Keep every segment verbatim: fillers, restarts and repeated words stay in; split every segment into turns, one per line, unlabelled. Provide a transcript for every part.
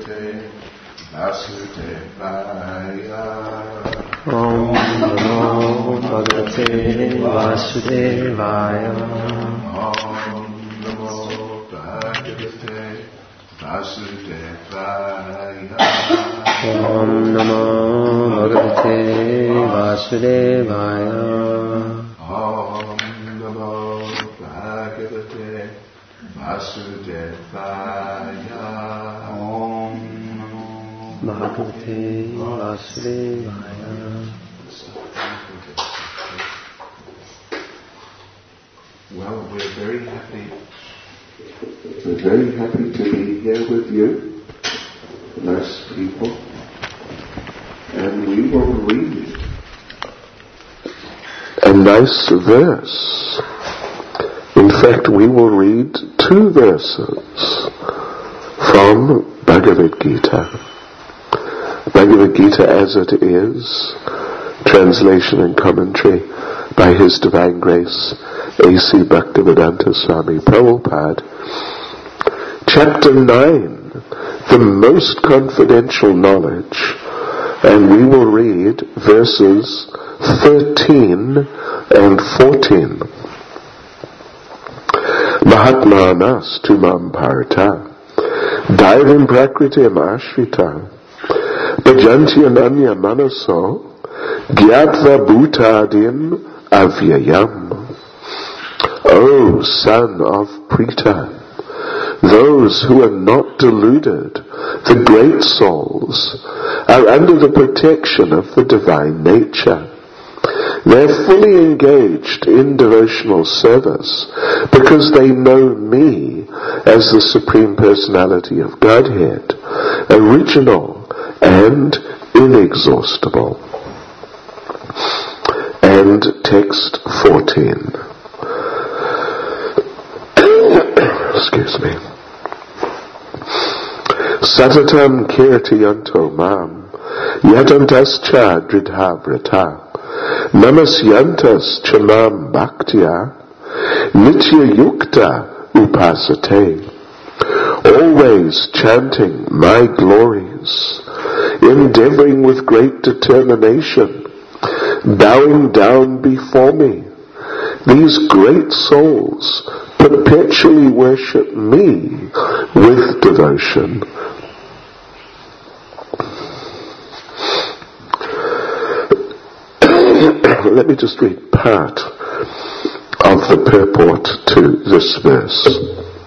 Om Namo Bhagavate Vasudevaya.
Om Namo Bhagavate Vasudevaya.
Om Namo Bhagavate Vasudevaya.
Om Namo Bhagavate Vasudevaya. Om Namo
Bhagavate Vasudevaya.
Well, we're very happy. We're very happy to be here with you, nice people. And we will read a nice verse. In fact, we will read two verses from Bhagavad Gita. Bhagavad Gita as it is, translation and commentary by His Divine Grace, A C Bhaktivedanta Swami Prabhupada. Chapter nine, the most confidential knowledge, and we will read verses thirteen and fourteen. Mahatmanas tumam parta, daivam prakritim ashrita, bhajanti ananya manaso, gyatva bhutadim avyayam. O son of Prita, those who are not deluded, the great souls, are under the protection of the divine nature. They are fully engaged in devotional service because they know me as the Supreme Personality of Godhead, original and inexhaustible. And text fourteen. Excuse me. Satatam kirtiyanto mam yadantascha dridhavrata namasyantas chamam bhaktya nitya yukta upasate. Always chanting my glories, endeavoring with great determination, bowing down before me, these great souls perpetually worship me with devotion. Let me just read part of the purport to this verse.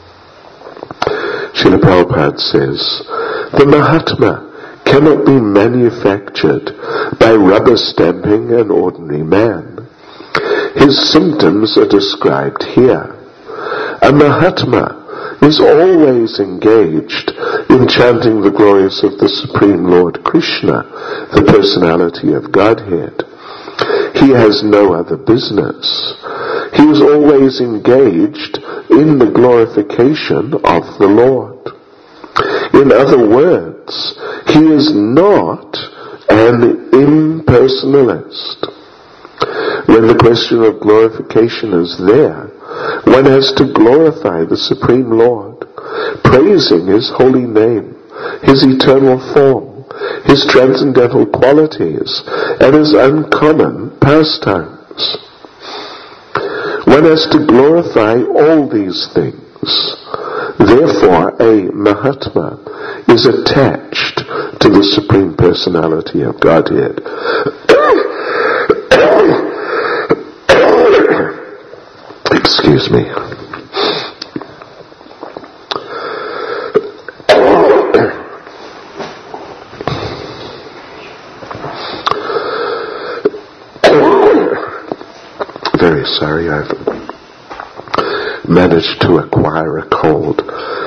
Srila Prabhupada says, the Mahatma cannot be manufactured by rubber stamping an ordinary man. His symptoms are described here. A Mahatma is always engaged in chanting the glories of the Supreme Lord Krishna, the Personality of Godhead. He has no other business. He is always engaged in the glorification of the Lord. In other words, he is not an impersonalist. When the question of glorification is there, one has to glorify the Supreme Lord, praising His holy name, His eternal form, His transcendental qualities, and His uncommon pastimes. One has to glorify all these things. Therefore, a Mahatma is attached to the Supreme Personality of Godhead. Excuse me. Very sorry, I've managed to acquire a cold.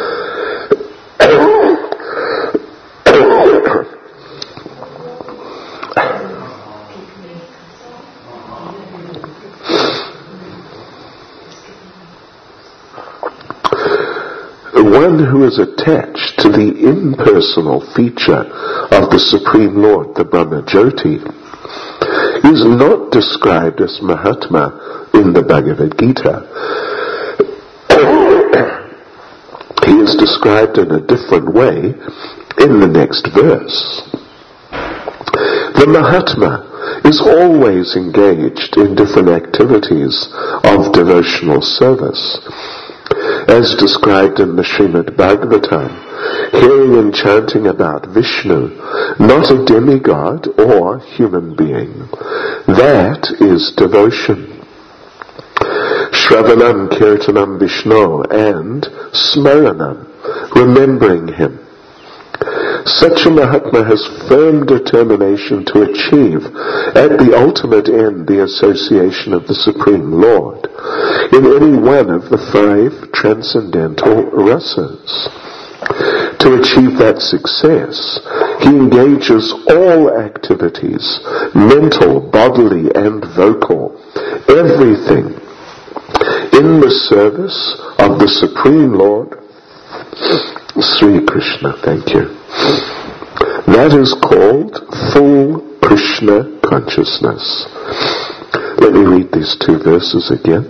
One who is attached to the impersonal feature of the Supreme Lord, the Brahma Jyoti, is not described as Mahatma in the Bhagavad Gita. He is described in a different way in the next verse. The Mahatma is always engaged in different activities of devotional service. As described in the Srimad Bhagavatam, hearing and chanting about Vishnu, not a demigod or human being. That is devotion. Shravanam Kirtanam Vishnu and Smaranam, remembering him. Such a Mahatma has firm determination to achieve at the ultimate end the association of the Supreme Lord in any one of the five transcendental rasas. To achieve that success, he engages all activities, mental, bodily, and vocal, everything, in the service of the Supreme Lord, Sri Krishna. Thank you. That is called full Krishna consciousness. Let me read these two verses again.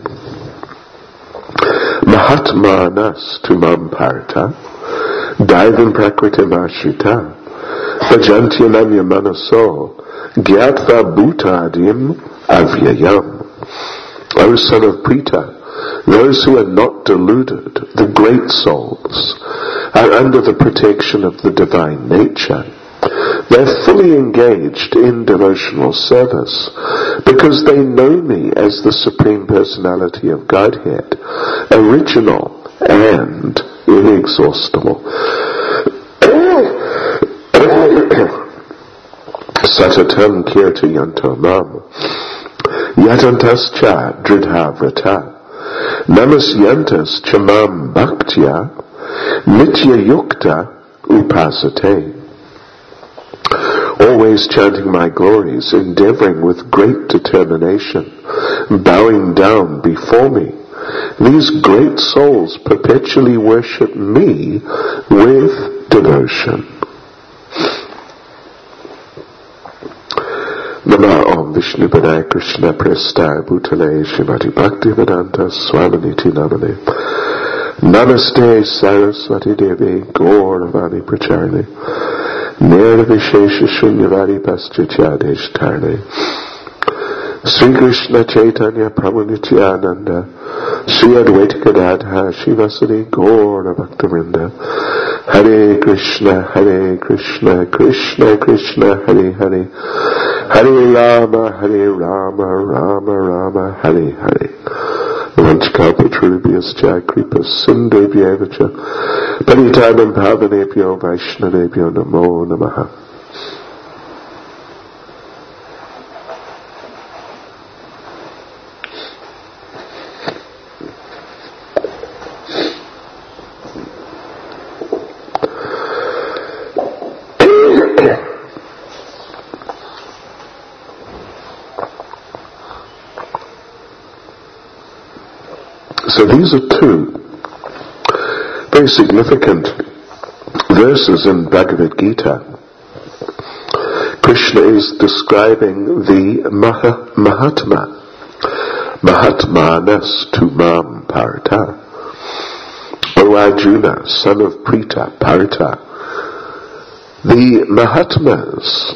Mahatmanas tumam parta, daivam prakritim ashrita, bhajantyananya manaso, gyatva bhutadim avyayam. O son of Prita, those who are not deluded, the great souls, are under the protection of the divine nature. They're fully engaged in devotional service because they know me as the Supreme Personality of Godhead, original and inexhaustible. Satatam kirtayanto mam, yatantascha dridha vrata, namasyantas chamam bhaktya, nitya yukta upasate. Always chanting my glories, endeavoring with great determination, bowing down before me, these great souls perpetually worship me with devotion. Nama Om Vishnu Padaya Krishna Prestaya Bhutale Shrimati Bhakti Vedanta Swaminiti Namane Namaste Saraswati Devi Gauravani Pracharini Nirvishesha Shunyavadi Paschachyadesh Tarne Sri Krishna Chaitanya Prabhu Nityananda Sri Advaita Gadadha Shivasadi Gaura Bhaktivinoda Hare Krishna Hare Krishna Krishna Krishna Hare Hare Hare Rama Hare Rama Rama Rama Hare Hare Vanchkalpatrubhyascha Kripa Sindhubhyevacha Paritanam Pavanebhyo Vaishnavebhyo Namo Namaha. So these are two very significant verses in Bhagavad Gita. Krishna is describing the Maha, Mahatma, Mahatmanas tumam parata. O Arjuna, son of Prita, Parita. The Mahatmas,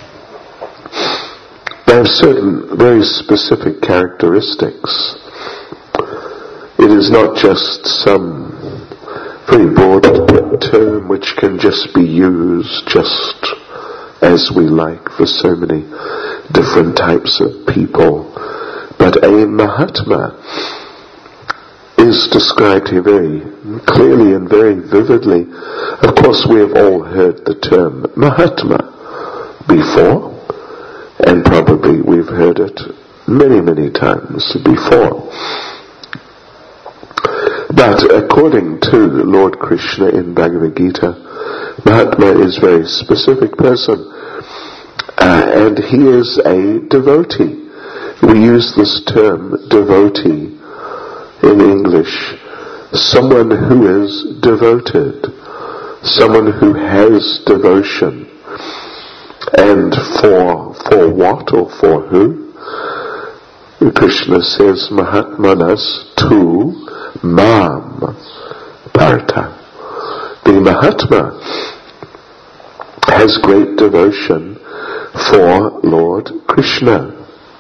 they have certain very specific characteristics. It is not just some very broad term which can just be used just as we like for so many different types of people. But a Mahatma is described here very clearly and very vividly. Of course, we have all heard the term Mahatma before, and probably we've heard it many, many times before. But according to Lord Krishna in Bhagavad Gita, Mahatma is a very specific person, uh, and he is a devotee. We use this term devotee in English, someone who is devoted, someone who has devotion. And for for what or for who? Krishna says Mahatmanas tu Mam Parta. The Mahatma has great devotion for Lord Krishna.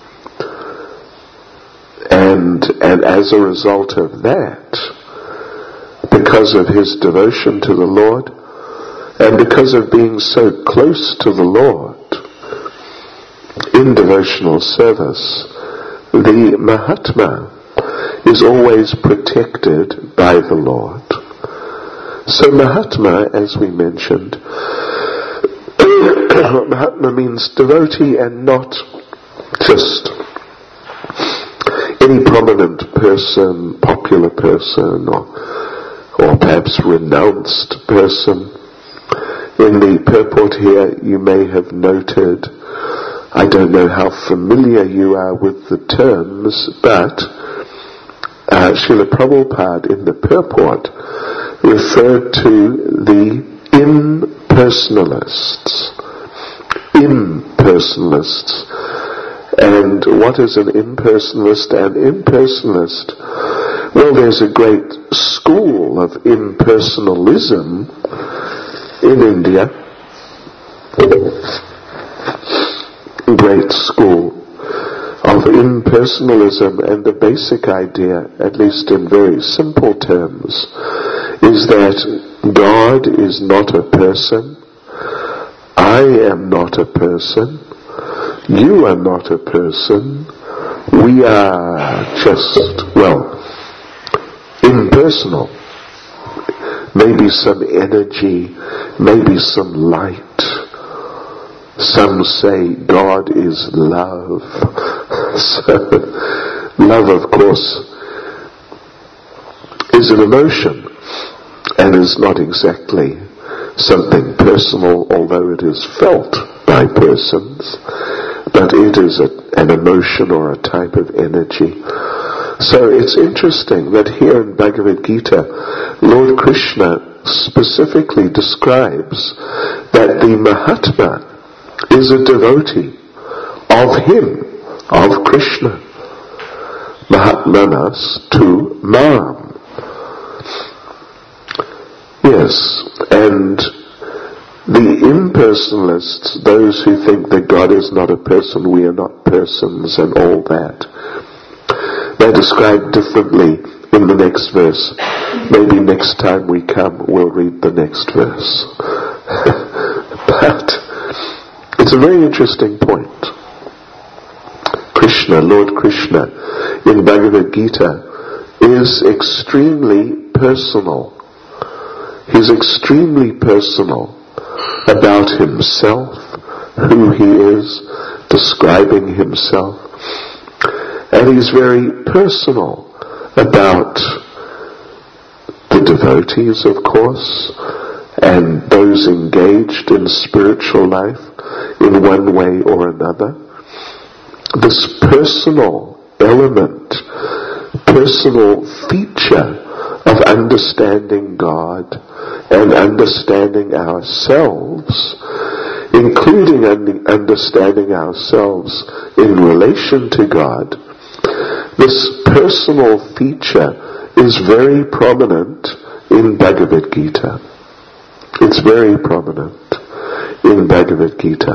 And, and as a result of that, because of his devotion to the Lord, and because of being so close to the Lord in devotional service, the Mahatma is always protected by the Lord. So Mahatma, as we mentioned, Mahatma means devotee, and not just any prominent person, popular person, or, or perhaps renounced person. In the purport here, you may have noted, I don't know how familiar you are with the terms, but uh, Srila Prabhupada in the purport referred to the impersonalists. Impersonalists. And what is an impersonalist? An impersonalist, well, there's a great school of impersonalism in India. Great school of impersonalism, and the basic idea, at least in very simple terms, is that God is not a person, I am not a person, you are not a person, we are just, well, impersonal. Maybe some energy, maybe some light. Some say God is love. So, love, of course, is an emotion and is not exactly something personal, although it is felt by persons, but it is a, an emotion or a type of energy. So it's interesting that here in Bhagavad Gita, Lord Krishna specifically describes that the Mahatma is a devotee of him, of Krishna. Mahatmanas tu mam. Yes, and the impersonalists, those who think that God is not a person, we are not persons, and all that, they're described differently in the next verse. Maybe next time we come, we'll read the next verse. But it's a very interesting point. Krishna, Lord Krishna, in Bhagavad Gita, is extremely personal. He's extremely personal about himself, who he is, describing himself. And he's very personal about the devotees, of course, and those engaged in spiritual life in one way or another. This personal element, personal feature of understanding God and understanding ourselves, including understanding ourselves in relation to God, this personal feature is very prominent in Bhagavad Gita. It's very prominent in Bhagavad Gita.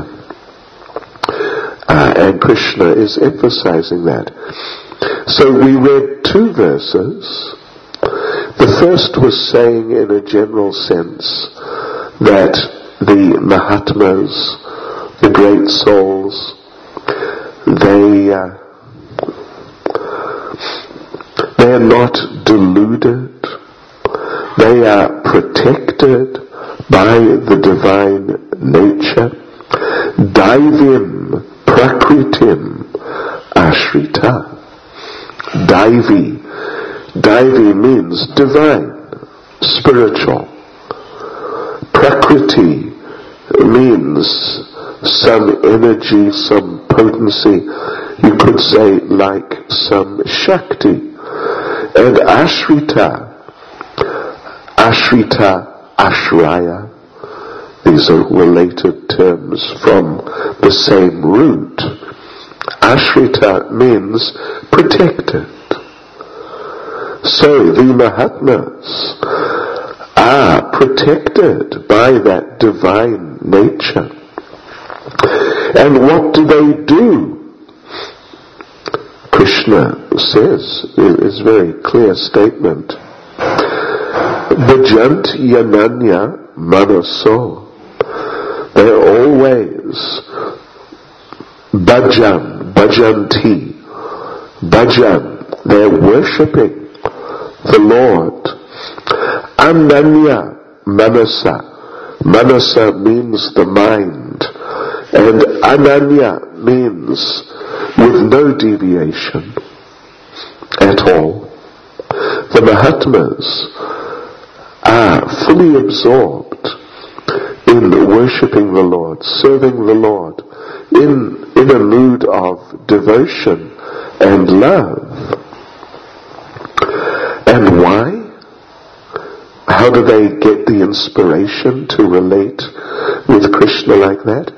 Uh, and Krishna is emphasizing that. So we read two verses. The first was saying in a general sense that the Mahatmas, the great souls, they uh, they are not deluded. They are protected by the divine nature. Daivim prakritim ashrita. Daivi. Daivi means divine, spiritual. Prakriti means some energy, some potency. You could say like some Shakti. And Ashrita, Ashrita, Ashraya, these are related terms from the same root. Ashrita means protected. So the Mahatmas are protected by that divine nature. And what do they do? Krishna says, is a very clear statement, Bhajanti manaso. They're always bhajan, bhajanti, bhajan. They're worshipping the Lord. Ananya manasa. Manasa means the mind, and ananya means with no deviation at all. The Mahatmas are fully absorbed in worshipping the Lord, serving the Lord, in, in a mood of devotion and love. And why? How do they get the inspiration to relate with Krishna like that?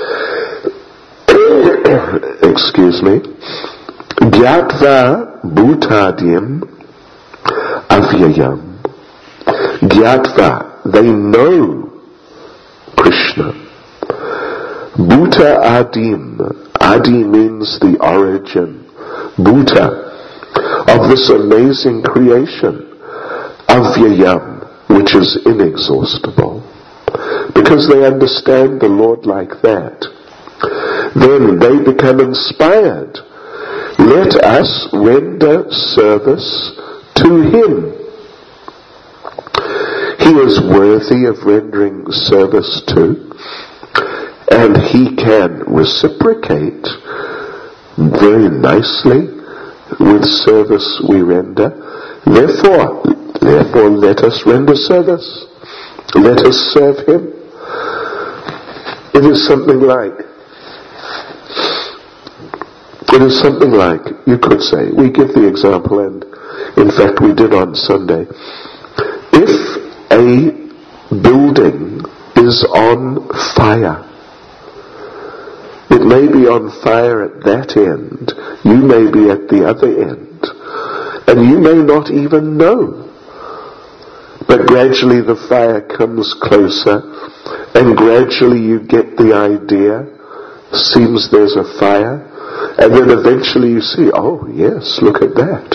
Excuse me. Gyatva bhutadim avyayam. Gyatva, they know Krishna. Bhuta adim. Adi means the origin. Bhuta, of this amazing creation. Avyayam, which is inexhaustible. Because they understand the Lord like that, then they become inspired. Let us render service to Him. He is worthy of rendering service to, and He can reciprocate very nicely with service we render. Therefore, therefore let us render service. Let us serve Him. It is something like, it is something like, you could say, we give the example, and in fact we did on Sunday. If a building is on fire, it may be on fire at that end, you may be at the other end, and you may not even know. But gradually the fire comes closer, and gradually you get the idea, seems there's a fire, and then eventually you see, oh yes, look at that.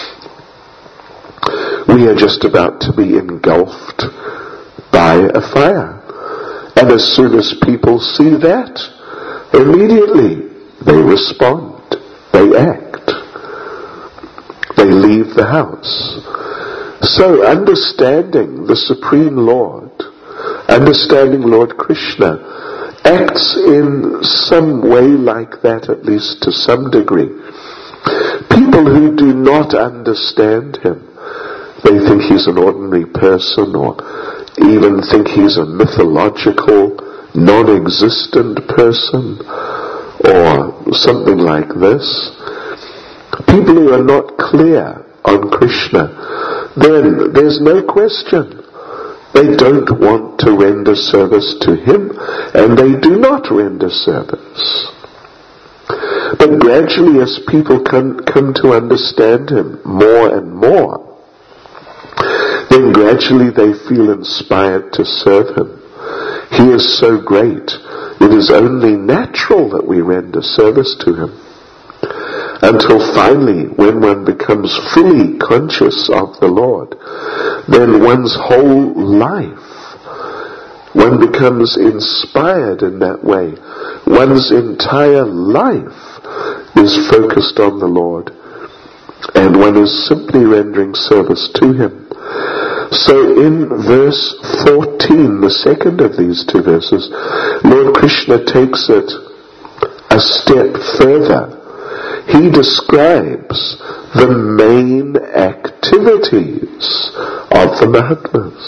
We are just about to be engulfed by a fire. And as soon as people see that, immediately they respond, they act, they leave the house. So understanding the Supreme Lord, understanding Lord Krishna, acts in some way like that, at least to some degree. People who do not understand Him, they think He's an ordinary person, or even think He's a mythological, non-existent person, or something like this. People who are not clear on Krishna, then there's no question. They don't want to render service to Him, and they do not render service. But gradually, as people come, come to understand Him more and more, then gradually they feel inspired to serve Him. He is so great, it is only natural that we render service to Him. Until finally, when one becomes fully conscious of the Lord, then one's whole life, one becomes inspired in that way. One's entire life is focused on the Lord, and one is simply rendering service to Him. So in verse fourteen, the second of these two verses, Lord Krishna takes it a step further. He describes the main activities of the Mahatmas.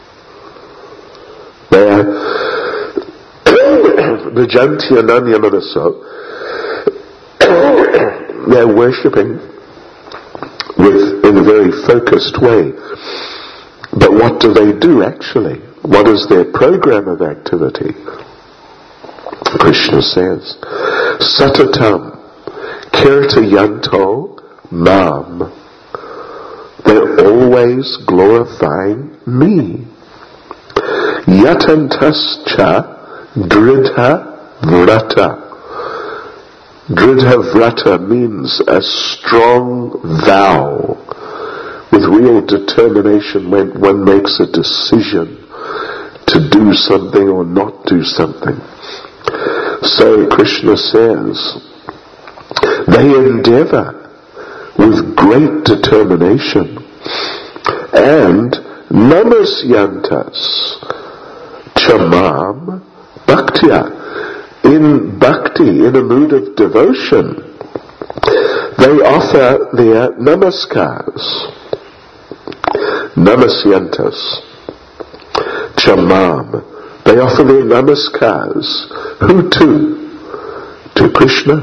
They are Bhajanti Ananya Manaso. They're worshipping with in a very focused way. But what do they do actually? What is their program of activity? Krishna says, Satatam Kirtayanto Mam. They're always glorifying me. Yatantascha dridha vrata. Dridha vrata means a strong vow. With real determination when one makes a decision to do something or not do something. So Krishna says, they endeavor with great determination and namasyantas chamam bhaktya. In bhakti, in a mood of devotion, they offer their namaskars. Namasyantas chamam. They offer their namaskars. Who to? To Krishna.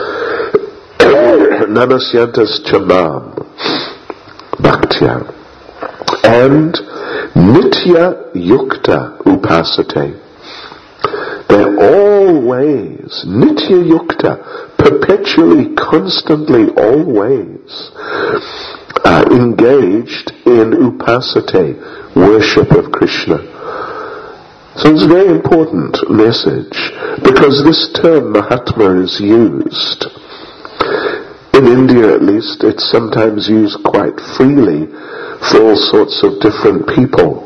Namasyantas chamam bhaktya. And nitya yukta upasate. They're always, nitya yukta, perpetually, constantly, always uh, engaged in upasate, worship of Krishna. So it's a very important message, because this term Mahatma is used. In India at least, it's sometimes used quite freely for all sorts of different people.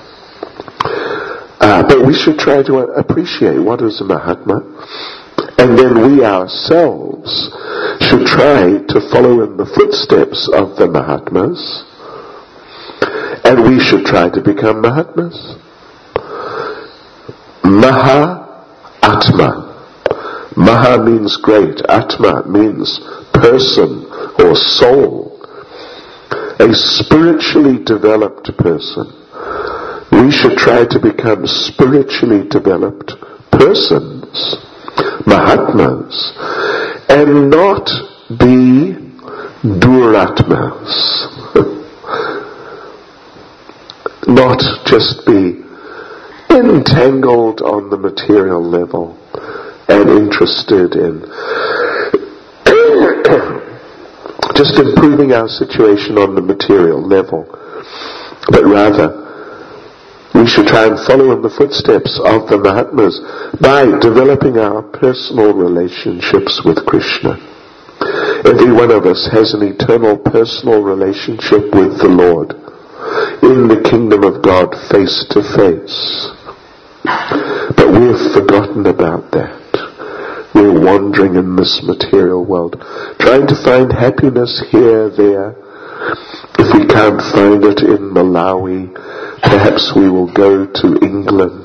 Uh, but we should try to appreciate what is a Mahatma, and then we ourselves should try to follow in the footsteps of the Mahatmas, and we should try to become Mahatmas. Maha Atma. Maha means great. Atma means person or soul. A spiritually developed person. We should try to become spiritually developed persons, Mahatmas, and not be Duratmas. Not just be entangled on the material level and interested in just improving our situation on the material level, but rather we should try and follow in the footsteps of the Mahatmas by developing our personal relationships with Krishna. Every one of us has an eternal personal relationship with the Lord in the kingdom of God face to face. But we've forgotten about that. We're wandering in this material world, trying to find happiness here, there. If we can't find it in Malawi, perhaps we will go to England.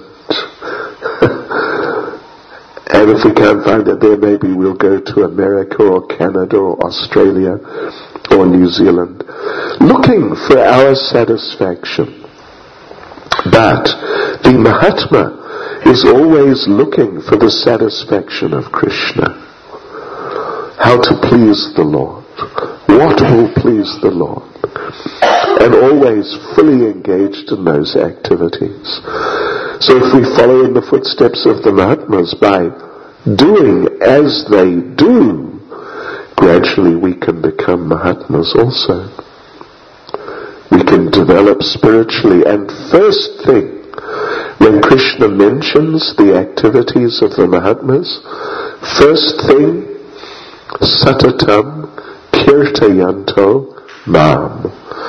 And if we can't find it there, maybe we'll go to America or Canada or Australia or New Zealand, looking for our satisfaction. But the Mahatma is always looking for the satisfaction of Krishna. How to please the Lord. What will please the Lord? And always fully engaged in those activities. So if we follow in the footsteps of the Mahatmas by doing as they do, gradually we can become Mahatmas also. We can develop spiritually, and first thing, when Krishna mentions the activities of the Mahatmas, first thing, satatam kirtayanto mam.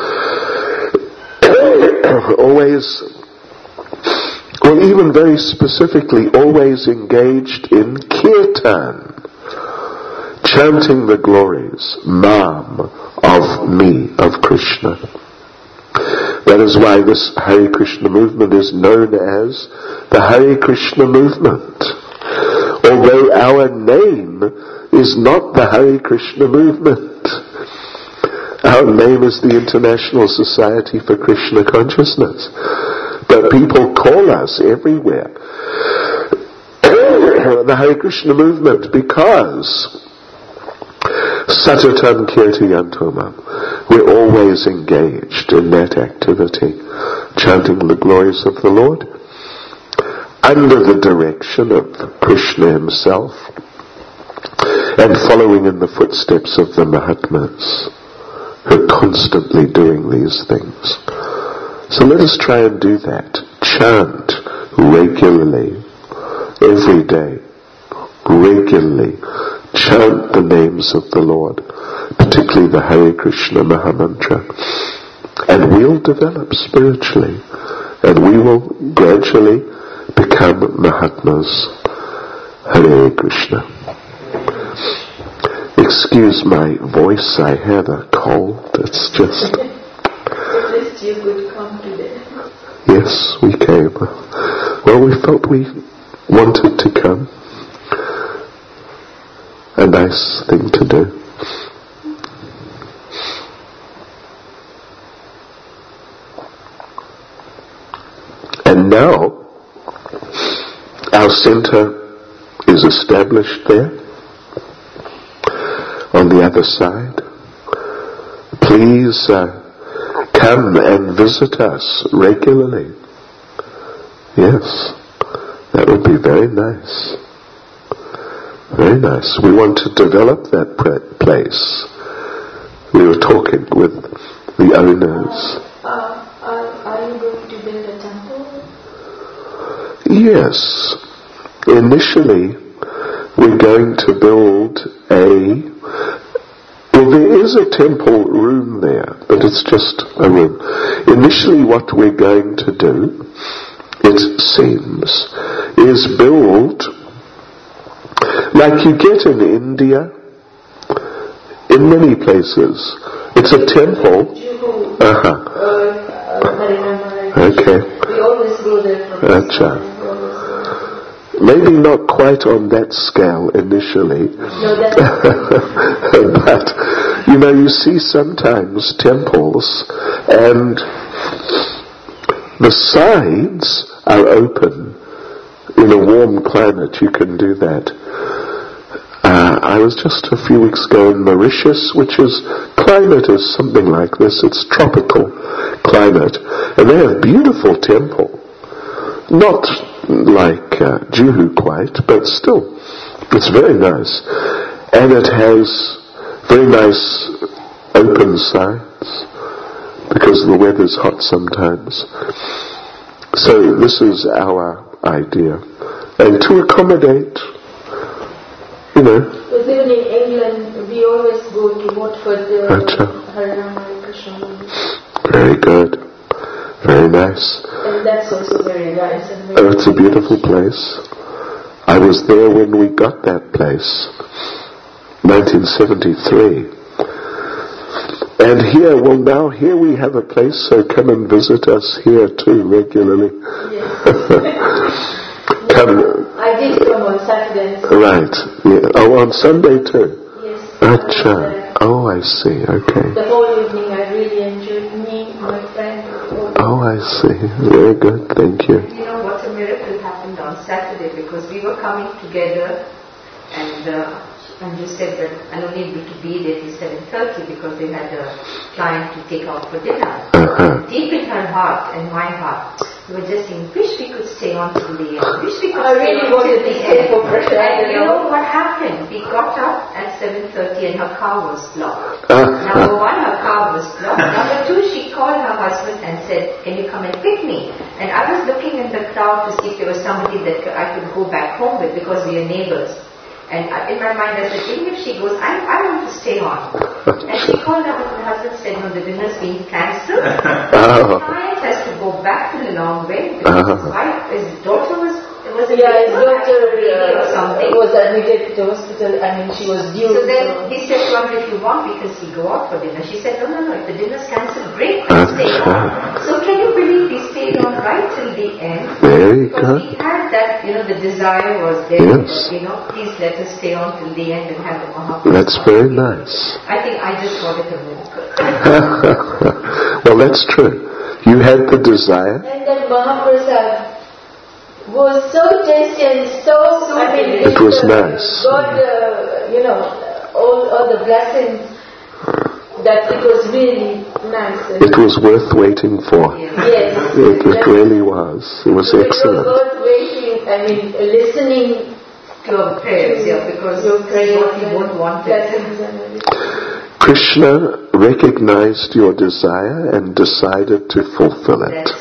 Always, or even very specifically, always engaged in kirtan, chanting the glories, mam, of me, of Krishna. That is why this Hare Krishna movement is known as the Hare Krishna movement. Although our name is not the Hare Krishna movement. Our name is the International Society for Krishna Consciousness. But people call us everywhere the Hare Krishna movement because Satatam Kirtayantomam. We're always engaged in that activity, chanting the glories of the Lord, under the direction of Krishna himself, and following in the footsteps of the Mahatmas, who are constantly doing these things. So let us try and do that. chant regularly, every day, regularly, chant the names of the Lord, particularly the Hare Krishna Mahamantra, and we'll develop spiritually, and we will gradually become Mahatmas. Hare Krishna. Excuse my voice, I had a cold, it's just...
At least you could come today.
Yes, we came. Well, we felt we wanted to come. A nice thing to do. And now, our center is established there. On the other side, please uh, come and visit us regularly. Yes, that would be very nice. Very nice. We want to develop that place. We were talking with the owners.
Uh, uh, are, are you going to build a temple?
Yes. Initially, we're going to build a... Well, there is a temple room there, but it's just a room. Initially, what we're going to do, it seems, is build, like you get in India, in many places. It's a temple.
Juhu.
Uh-huh.
Uh, uh,
okay.
We always go there for
Achha. Maybe not quite on that scale initially.
No, that's
but, you know, you see sometimes temples and the sides are open. In a warm climate you can do that. Uh, I was just a few weeks ago in Mauritius, which is, climate is something like this, it's tropical climate, and they have a beautiful temple. Not like uh, Juhu quite, but still, it's very nice. And it has very nice open sides, because the weather's hot sometimes. So this is our idea. And to accommodate, you know.
Because even in England, we always go to Watford, uh, Harinam Krishna.
Very good. Very nice.
And that's also very nice. And very
Oh, it's a beautiful place. I was there when we got that place, nineteen seventy-three. And here, well now, here we have a place, so come and visit us here too, regularly.
Yes.
Come.
I did come on Saturday.
Right. Yeah. Oh, on Sunday too?
Yes.
Achha. Oh, I see. Okay.
The whole evening I really enjoyed, me, my friend.
Oh, I see. Very good. Thank you.
You know what a miracle happened on Saturday, because we were coming together and uh, and you said that I'm only able to be there till seven thirty because they had a client to take out for dinner.
Uh-huh.
Deep in her heart and my heart, we were just saying, wish we could stay on till the end. Wish we could
I
stay
really
on
wanted
till
to
the
stay
end.
for pressure.
And you know what happened? We got up at seven thirty and her car was blocked.
Uh-huh.
Number one, her car was blocked. Number two, she called her husband and said, can you come and pick me? And I was looking in the crowd to see if there was somebody that I could go back home with, because we are neighbors. And in my mind I said, even if she goes, I, I want to stay on. And she called up and her husband said, no, the dinner's being cancelled.
Oh.
The client has to go back to the long way because
Uh-huh.
his wife, his daughter was, was a
Yeah, his daughter
baby or
uh,
something.
was admitted to the hospital. I mean, she was due.
So then
so-
he said to her, if you want, we can see go out for dinner. She said, no, no, no, if the dinner's cancelled, great, let's stay on. So can you believe we stayed on right till the end?
Very
Because
good.
we had that, you know, the desire was there.
Yes.
You know, please let us stay on till the end and have the Mahaprabhu.
That's very nice.
I think I just got it a miracle.
Well, that's true. You had the desire.
And then Mahaprasad was so tasty and so,
So
I mean,
delicious.
It was
uh,
nice.
God, uh, you know, all, all the blessings that it was really nice.
It was worth waiting for.
Yes.
Yes.
It, it really was. It was
It was
excellent.
worth waiting, I mean, listening
To our prayers, yeah, because
your prayers
what we
and
both wanted.
blessings and everything.
Krishna recognized your desire and decided to fulfill it.
That's right.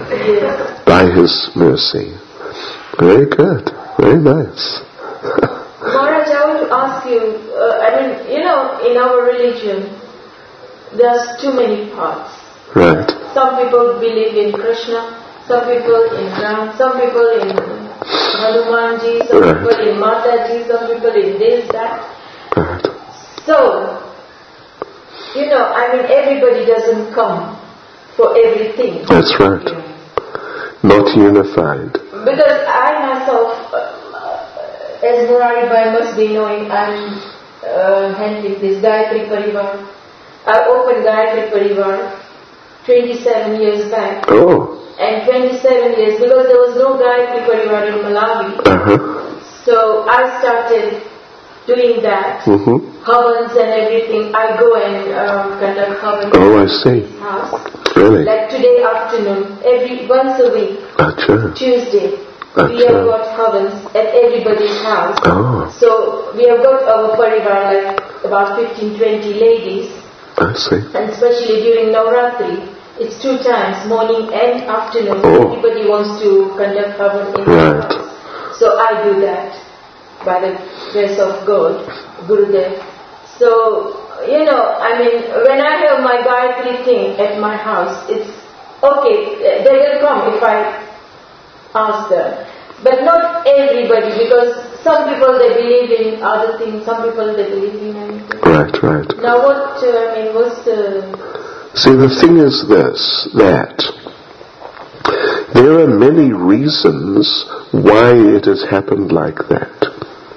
Yes.
by His mercy. Very good. Very nice.
Maharaj, I want to ask you, uh, I mean, you know, in our religion, there's too many parts.
Right.
Some people believe in Krishna, some people in Ram, some people in Hanumanji, some
Right.
people in Mataji, some people in this, that.
Right.
So, you know, I mean, everybody doesn't come for everything.
That's right. Not unified.
Because I myself, uh, as Murari Bhai must be knowing, I'm uh, handling this Gayatri Parivar. I opened Gayatri Parivar twenty-seven years back.
Oh.
And twenty-seven years, because there was no Gayatri Parivar in Malawi.
Uh-huh.
So I started doing that.
Mm-hmm.
Havans and everything. I go and um, conduct havans
Oh, I
in
see.
his house.
Really?
Like today afternoon, every once a week,
Acha.
Tuesday,
Acha.
we have got havans at everybody's house.
Oh,
So we have got our parivar, like about fifteen, twenty ladies,
I see.
and especially during Navratri, it's two times, morning and afternoon.
Oh.
Everybody wants to conduct havan in their
Right.
house. So I do that by the grace of God, Gurudev. So, you know, I mean, when I have my Gayatri thing at my house, it's okay, they will come if I ask them. But not everybody, because some people they believe in other things, some people they believe in anything.
Right, right.
Now what, uh, I mean, what's the...
See, the thing is this, that there are many reasons why it has happened like that.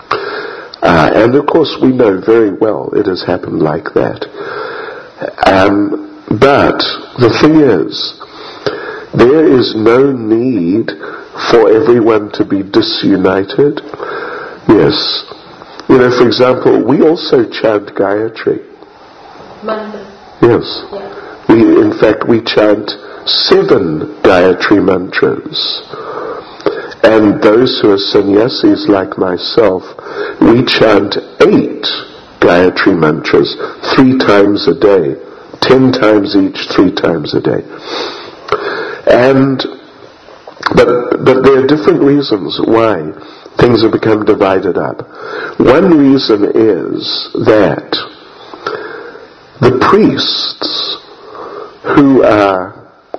Uh, and of course we know very well it has happened like that. Um, but the thing is, there is no need for everyone to be disunited. Yes. You know, for example, we also chant Gayatri.
Mantra.
Yes.
Yeah.
We, in fact, we chant seven Gayatri mantras. And those who are sannyasis like myself, we chant eight Gayatri mantras three times a day, ten times each, three times a day. And, but, but there are different reasons why things have become divided up. One reason is that the priests who are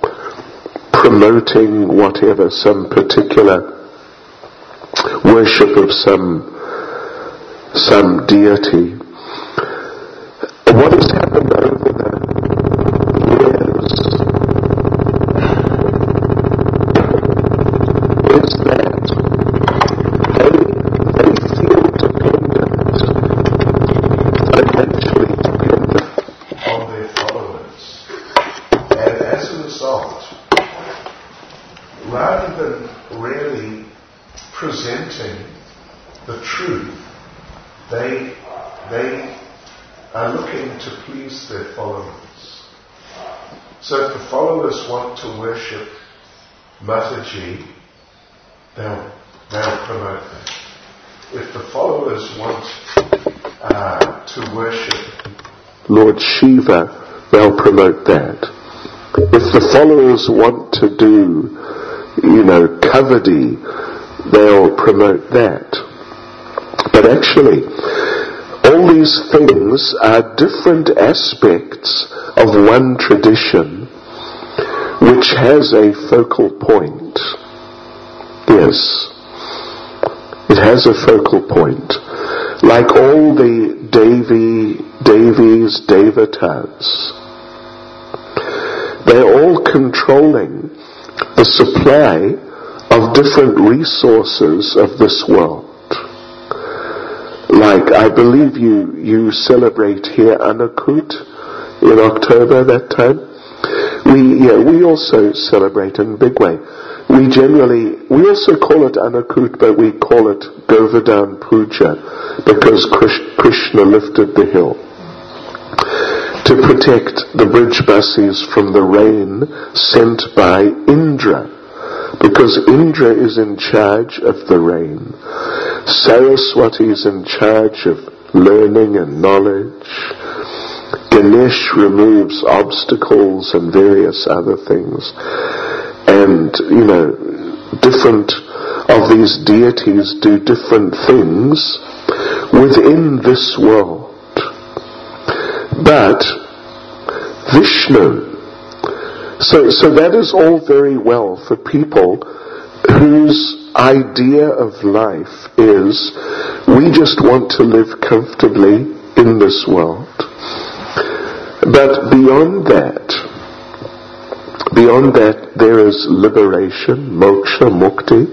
promoting whatever, some particular worship of some some deity, what has happened over the years is that they, they feel dependent, financially dependent
on their followers. And as a result, rather than really presenting the truth, they they are looking to please their followers. So if the followers want to worship Mataji, they'll they'll promote that. If the followers want uh, to worship
Lord Shiva, they'll promote that. If the followers want to do, you know, Kavadi, they'll promote that. But actually, all these things are different aspects of one tradition which has a focal point. Yes, it has a focal point. Like all the Devi, Devis, Devatas, they're all controlling the supply of different resources of this world. Like, I believe you, you celebrate here Annakut in October that time. We, yeah, we also celebrate in a big way. We generally, we also call it Annakut, but we call it Govardhan Puja, because Krishna lifted the hill to protect the Brijbasis from the rain sent by Indra, because Indra is in charge of the rain. Saraswati is in charge of learning and knowledge. Ganesh removes obstacles and various other things. and, you know, different of these deities do different things within this world. But Vishnu, so, so that is all very well for people whose idea of life is, we just want to live comfortably in this world. But beyond that, beyond that there is liberation, moksha, mukti,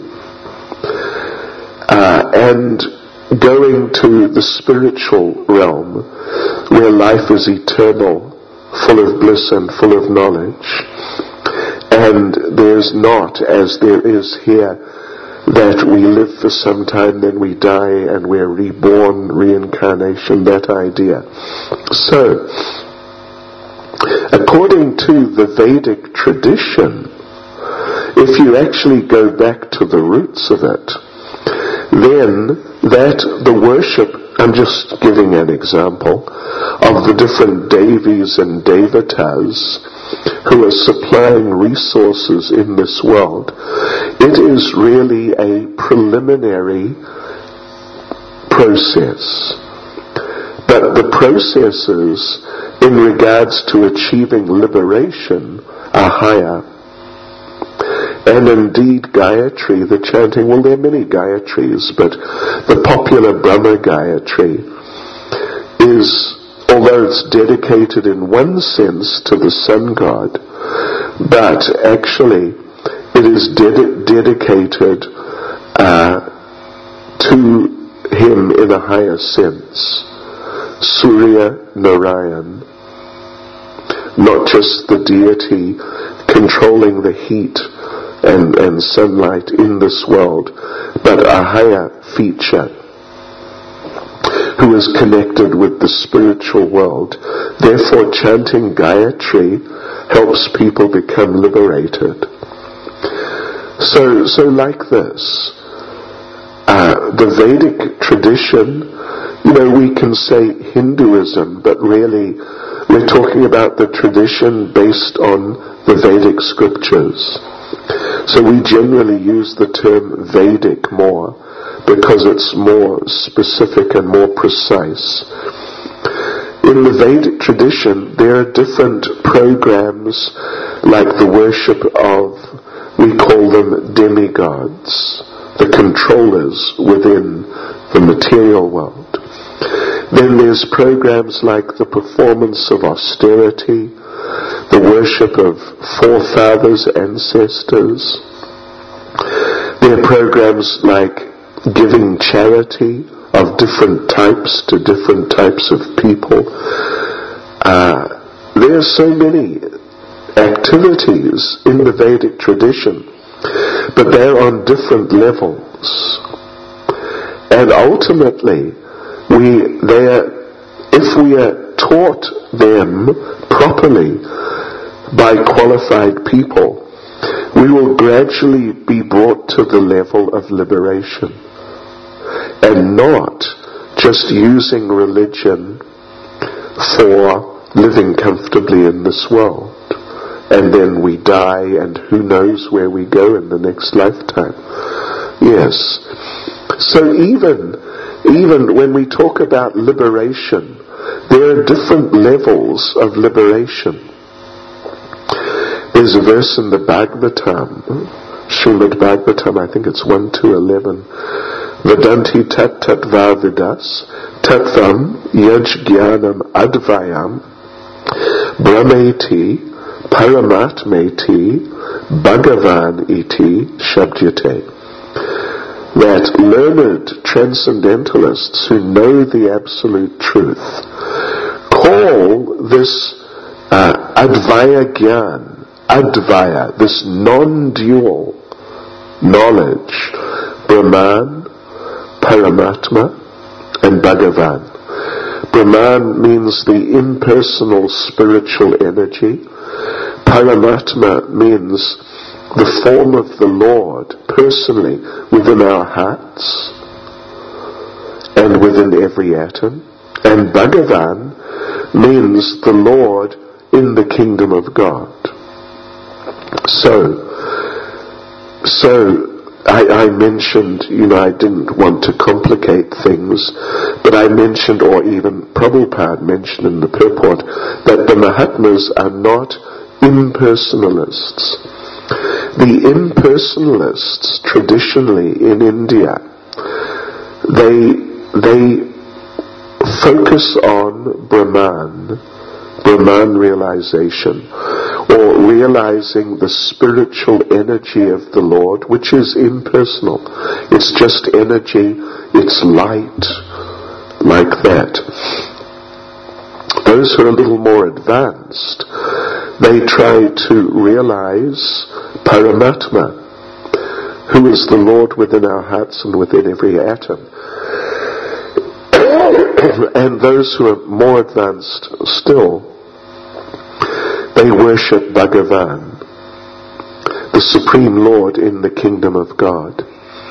uh, and going to the spiritual realm where life is eternal, full of bliss and full of knowledge. And there's not, as there is here, that we live for some time, then we die, and we're reborn, reincarnation, that idea. So, according to the Vedic tradition, if you actually go back to the roots of it, then that the worship, I'm just giving an example, of the different Devis and Devatas who are supplying resources in this world, it is really a preliminary process. But the processes in regards to achieving liberation are higher. And indeed Gayatri, the chanting, well, there are many Gayatris, but the popular Brahma Gayatri is, although it's dedicated in one sense to the sun god, but actually it is ded- dedicated uh, to him in a higher sense. Surya Narayan, not just the deity controlling the heat and, and sunlight in this world, but a higher feature who is connected with the spiritual world. Therefore, chanting Gayatri helps people become liberated. So, so like this, uh, the Vedic tradition, you know, we can say Hinduism, but really we're talking about the tradition based on the Vedic scriptures. So we generally use the term Vedic more because it's more specific and more precise. In the Vedic tradition, there are different programs like the worship of, we call them demigods, the controllers within the material world. Then there's programs like the performance of austerity, the worship of forefathers, ancestors. There are programs like giving charity of different types to different types of people. Uh, there are so many activities in the Vedic tradition, but they're on different levels. And ultimately, we, they are, if we are taught them properly by qualified people, we will gradually be brought to the level of liberation, and not just using religion for living comfortably in this world, and then we die and who knows where we go in the next lifetime. Yes. So even even when we talk about liberation, there are different levels of liberation. There's a verse in the Bhagavatam, Srimad Bhagavatam, I think it's one to eleven. Vedanti tat tatva vidas, tatvam yaj jnanam advayam, brahmeti, paramatmeti, bhagavan iti shabdyate. That learned transcendentalists who know the absolute truth call this uh, advaya gyan, advaya, this non-dual knowledge, Brahman, Paramatma, and Bhagavan. Brahman means the impersonal spiritual energy. Paramatma means the form of the Lord personally within our hearts and within every atom. And Bhagavan means the Lord in the kingdom of God. So, So, I, I mentioned, you know, I didn't want to complicate things, but I mentioned, or even Prabhupada mentioned in the purport, that the Mahatmas are not impersonalists. The impersonalists, traditionally in India, they, they focus on Brahman, Brahman realization, or realizing the spiritual energy of the Lord, which is impersonal. It's just energy, it's light, like that. Those who are a little more advanced, they try to realize Paramatma, who is the Lord within our hearts and within every atom. And those who are more advanced still, they worship Bhagavan, the Supreme Lord in the kingdom of God.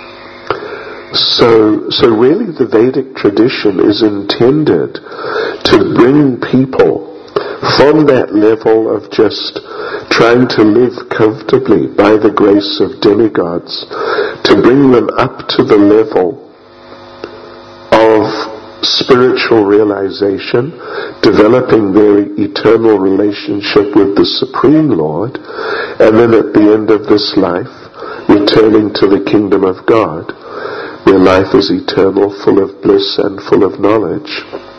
So, so really the Vedic tradition is intended to bring people from that level of just trying to live comfortably by the grace of demigods, to bring them up to the level of spiritual realization, developing their eternal relationship with the Supreme Lord, and then at the end of this life, returning to the kingdom of God, where life is eternal, full of bliss and full of knowledge.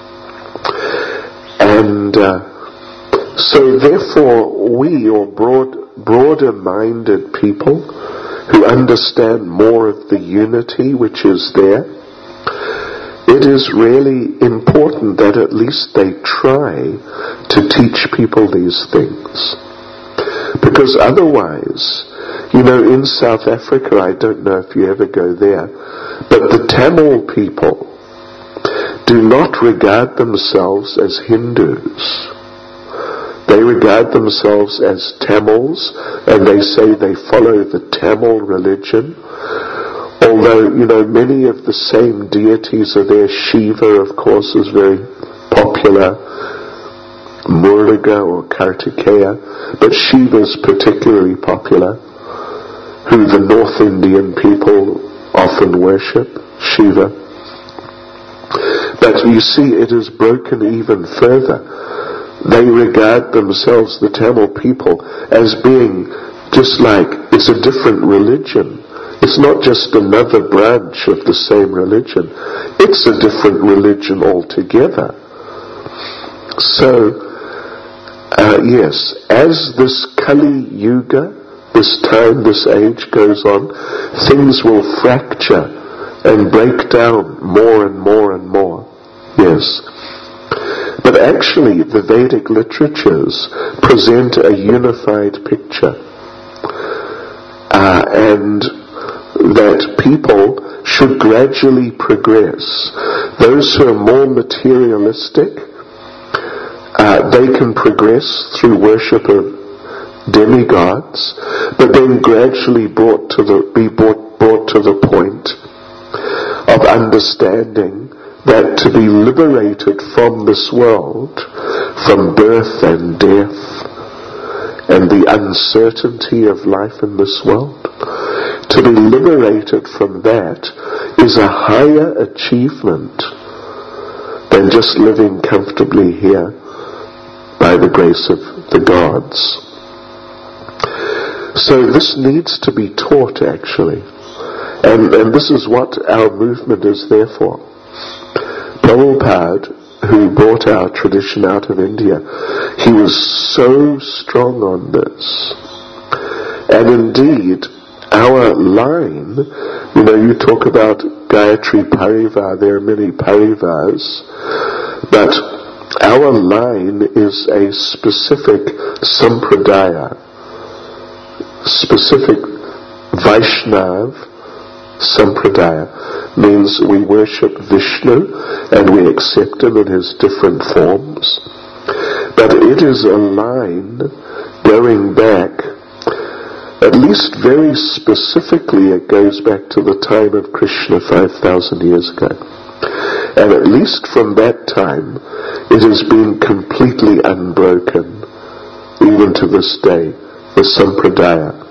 And uh, so therefore we, or broad, broader-minded people who understand more of the unity which is there, it is really important that at least they try to teach people these things. Because otherwise, you know, in South Africa, I don't know if you ever go there, but the Tamil people do not regard themselves as Hindus. They regard themselves as Tamils, and they say they follow the Tamil religion. Although, you know, many of the same deities are there. Shiva, of course, is very popular. Muruga or Kartikeya. But Shiva is particularly popular, who the North Indian people often worship, Shiva. But you see, it is broken even further. They regard themselves, the Tamil people, as being just like, it's a different religion. It's not just another branch of the same religion. It's a different religion altogether. So, uh, yes, as this Kali Yuga, this time, this age goes on, things will fracture and break down more and more and more. Yes. But actually, the Vedic literatures present a unified picture. Uh, and that people should gradually progress. Those who are more materialistic, uh, they can progress through worship of demigods, but then gradually brought to the, be brought, brought to the point of understanding that to be liberated from this world, from birth and death, and the uncertainty of life in this world, to be liberated from that is a higher achievement than just living comfortably here by the grace of the gods. So this needs to be taught, actually. And, and this is what our movement is there for. Prabhupada, who brought our tradition out of India, he was so strong on this. And indeed, our line, you know, you talk about Gayatri Parivar, there are many Parivars, but our line is a specific sampradaya, specific Vaishnav sampradaya, means we worship Vishnu and we accept him in his different forms, but it is a line going back. At least very specifically, it goes back to the time of Krishna five thousand years ago. And at least from that time, it has been completely unbroken, even to this day, the Sampradaya.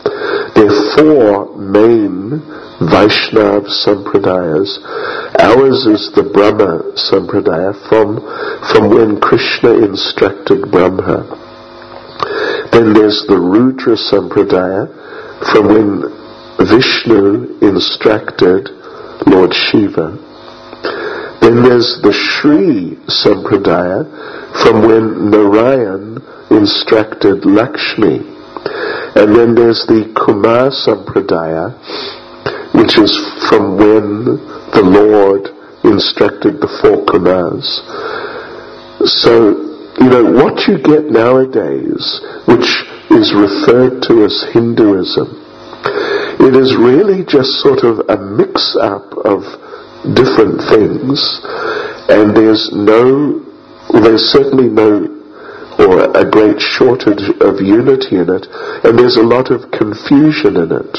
There are four main Vaishnava Sampradayas. Ours is the Brahma Sampradaya, from, from when Krishna instructed Brahma. Then there's the Rudra Sampradaya, from when Vishnu instructed Lord Shiva. Then there's the Shri Sampradaya, from when Narayan instructed Lakshmi. And then there's the Kumar Sampradaya, which is from when the Lord instructed the four Kumars. So, you know, what you get nowadays, which is referred to as Hinduism, it is really just sort of a mix-up of different things, and there's no, there's certainly no, or a great shortage of unity in it, and there's a lot of confusion in it.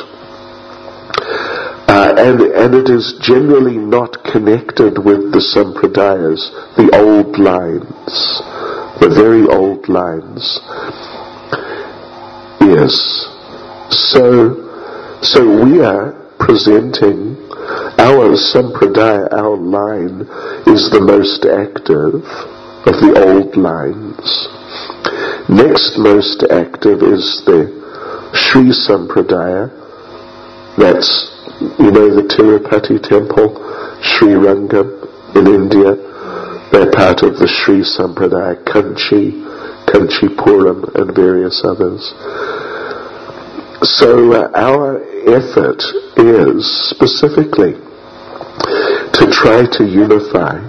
Uh, and, and it is generally not connected with the Sampradayas, the old lines, the very old lines. Yes. So, so we are presenting our Sampradaya, our line, is the most active of the old lines. Next most active is the Sri Sampradaya. That's, you know, the Tirupati temple, Sri Rangam in India. They're part of the Sri Sampradaya, Kanchi, Kanchipuram, and various others. So uh, our effort is specifically to try to unify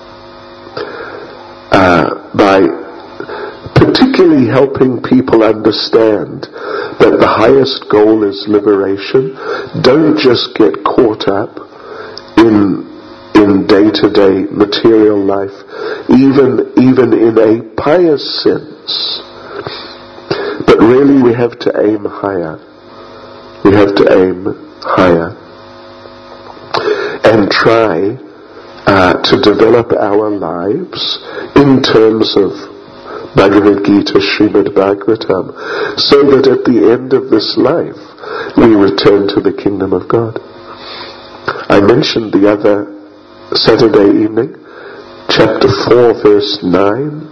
uh, by particularly helping people understand that the highest goal is liberation. Don't just get caught up in in day-to-day material life, even even in a pious sense. But really we have to aim higher. We have to aim higher and try uh, to develop our lives in terms of Bhagavad Gita, Srimad Bhagavatam, so that at the end of this life we return to the kingdom of God. I mentioned the other Saturday evening, chapter four, verse nine,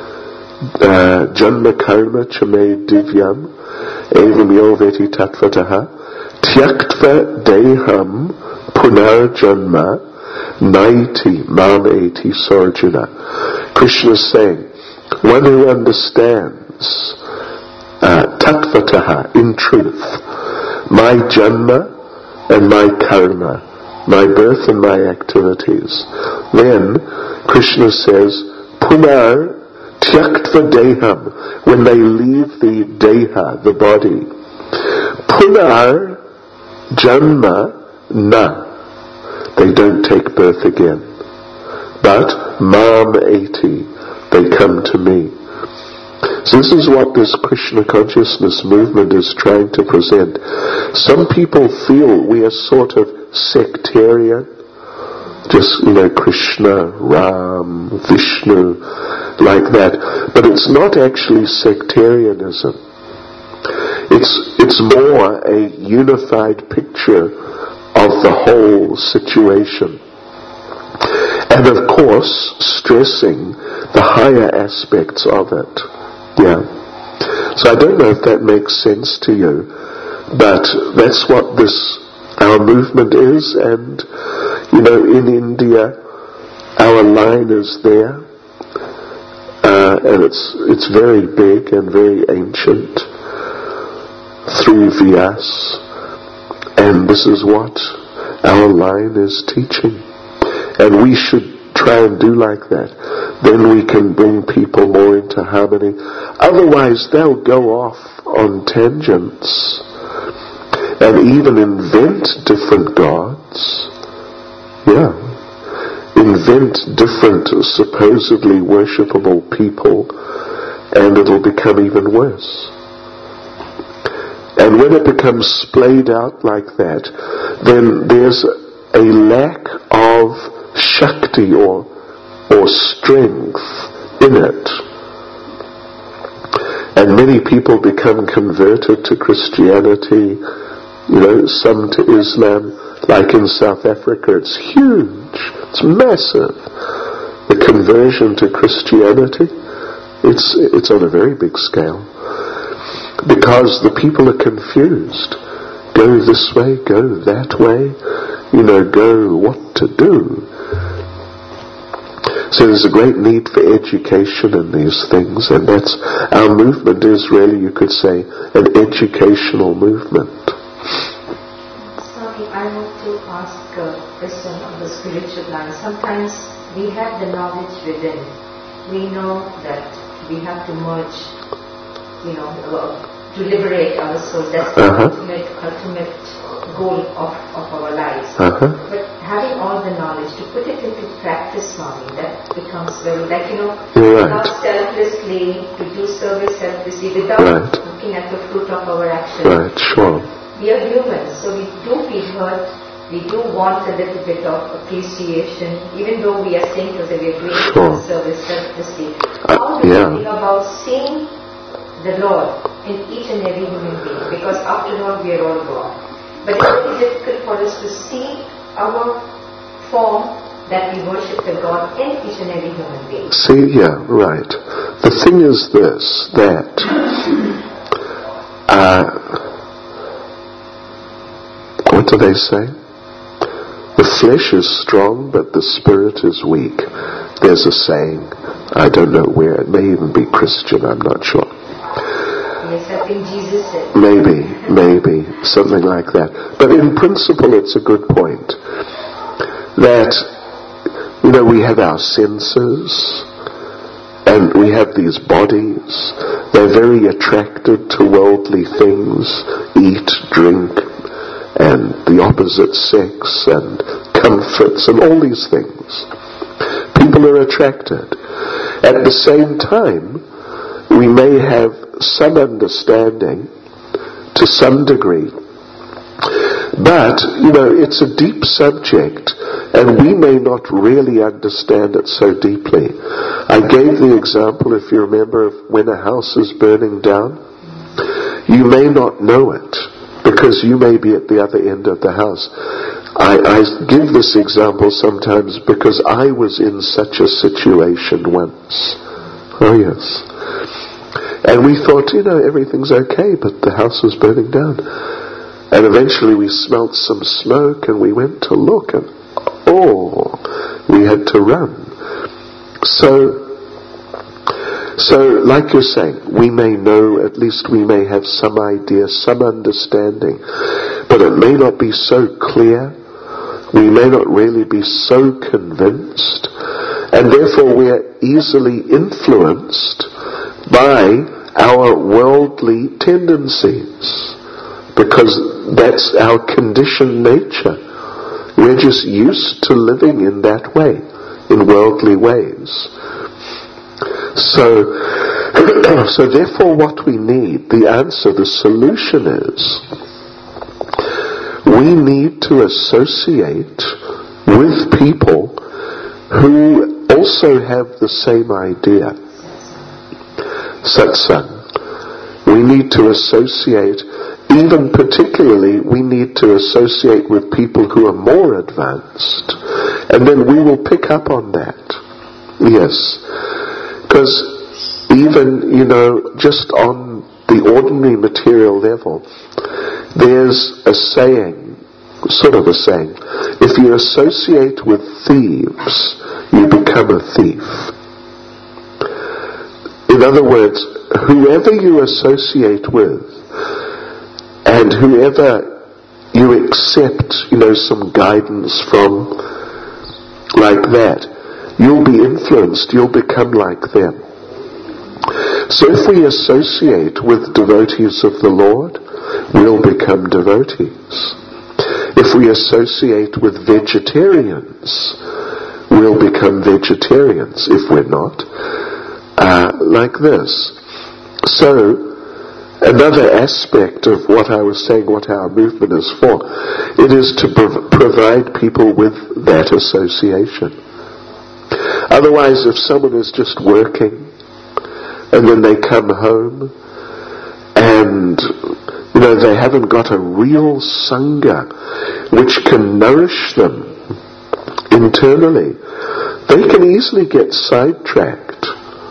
uh, Janma karma chame divyam evam yoveti tatvataha tyaktva deham punar janma naiti mam eti sarjuna. Krishna is saying, one who understands uh, tattvataha, in truth, my janma and my karma, my birth and my activities, then Krishna says, punar tyaktva deham, when they leave the deha, the body, punar janma na, they don't take birth again, but mam eti, they come to me. So this is what this Krishna consciousness movement is trying to present. Some people feel we are sort of sectarian, just, you know, Krishna, Ram, Vishnu, like that. But it's not actually sectarianism. It's, it's more a unified picture of the whole situation. And of course, stressing the higher aspects of it. Yeah. So I don't know if that makes sense to you, but that's what this, our movement is, and, you know, in India, our line is there, uh, and it's, it's very big and very ancient, through Vyas, and this is what our line is teaching. And we should try and do like that. Then we can bring people more into harmony. Otherwise, they'll go off on tangents and even invent different gods. Yeah. Invent different supposedly worshipable people, and it'll become even worse. And when it becomes splayed out like that, then there's a lack of Shakti or or strength in it. And many people become converted to Christianity You know, some to Islam, like in South Africa, it's huge, it's massive. The conversion to Christianity, it's it's on a very big scale. Because the people are confused. Go this way, go that way, you know, go what to do. So there's a great need for education in these things, and that's, our movement is really, you could say, an educational movement.
Sorry, I want to ask a question on the spiritual line. Sometimes we have the knowledge within. We know that we have to merge, you know, to liberate our souls. That's the
uh-huh.
ultimate, ultimate goal of, of our lives.
Uh-huh.
But having all the knowledge, to put it into practice, Swami, that becomes very, like, you know,
right.
not selflessly, to do service selflessly without
right.
looking at the fruit of our actions.
Right, sure.
We are humans, so we do feel hurt. We do want a little bit of appreciation, even though we are saying that we are doing
sure.
service selflessly.
Uh,
How do
yeah.
we think about seeing the Lord in each and every human being? Because after all, we are all God. But it's very difficult for us to see our form that we worship the God in each and every human being.
See, yeah, right. The thing is this, that uh, what do they say? The flesh is strong, but the spirit is weak. There's a saying. I don't know where. It may even be Christian. I'm not sure.
Yes, I think Jesus said.
Maybe, maybe, something like that. But in principle, it's a good point. That, you know, we have our senses, and we have these bodies. They're very attracted to worldly things, eat, drink, and the opposite sex, and comforts, and all these things. People are attracted. At the same time, we may have some understanding to some degree, but, you know, it's a deep subject, and we may not really understand it so deeply. I gave the example, if you remember, of when a house is burning down. You may not know it, because you may be at the other end of the house. I, I give this example sometimes because I was in such a situation once. Oh yes. And we thought, you know, everything's okay, but the house was burning down. And eventually we smelt some smoke, and we went to look, and oh, we had to run. So, so like you're saying, we may know, at least we may have some idea, some understanding, but it may not be so clear. We may not really be so convinced, and therefore we are easily influenced by our worldly tendencies, because that's our conditioned nature. We're just used to living in that way, in worldly ways. So, so therefore what we need, the answer, the solution is, we need to associate with people who also have the same idea. Satsang. We need to associate, even particularly, we need to associate with people who are more advanced. And then we will pick up on that. Yes. Because even, you know, just on the ordinary material level, there's a saying, sort of a saying, if you associate with thieves, you become a thief. In other words, whoever you associate with, and whoever you accept, you know, some guidance from, like that, you'll be influenced, you'll become like them. So if we associate with devotees of the Lord, we'll become devotees. If we associate with vegetarians, we'll become vegetarians. If we're not, uh, like this. So, another aspect of what I was saying, what our movement is for, it is to prov- provide people with that association. Otherwise, if someone is just working, and then they come home, and You know, they haven't got a real sangha which can nourish them internally. They can easily get sidetracked.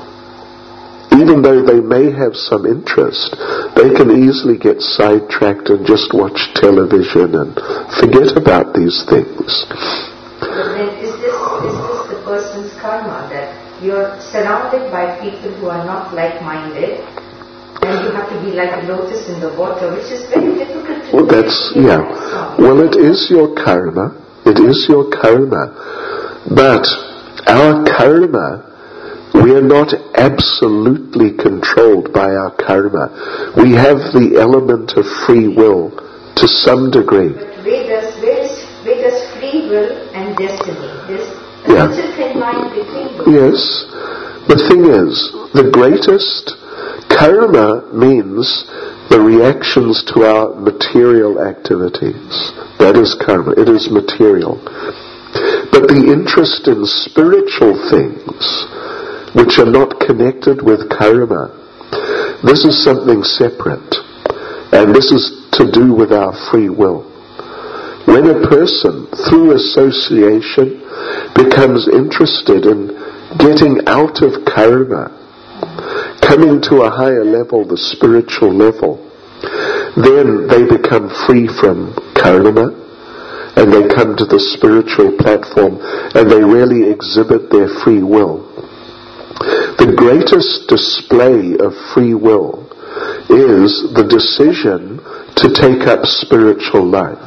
Even though they may have some interest, they can easily get sidetracked and just watch television and forget about these things.
But then is this, is this the person's karma, that you're surrounded by people who are not like-minded, and you have to be like a lotus in the water, which is very difficult to
Well,
do.
that's, yeah. Well, it is your karma. It is your karma. But our karma, we are not absolutely controlled by our karma. We have the element of free will to some degree.
But Vedas, where is, where does free will and destiny? There's a
Yeah.
little thin line between them.
Yes. The thing is, the greatest karma means the reactions to our material activities. That is karma. It is material. But the interest in spiritual things, which are not connected with karma, this is something separate. And this is to do with our free will. When a person, through association, becomes interested in getting out of karma, coming to a higher level, the spiritual level, then they become free from karma, and they come to the spiritual platform, and they really exhibit their free will. The greatest display of free will is the decision to take up spiritual life,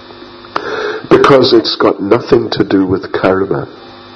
because it's got nothing to do with karma.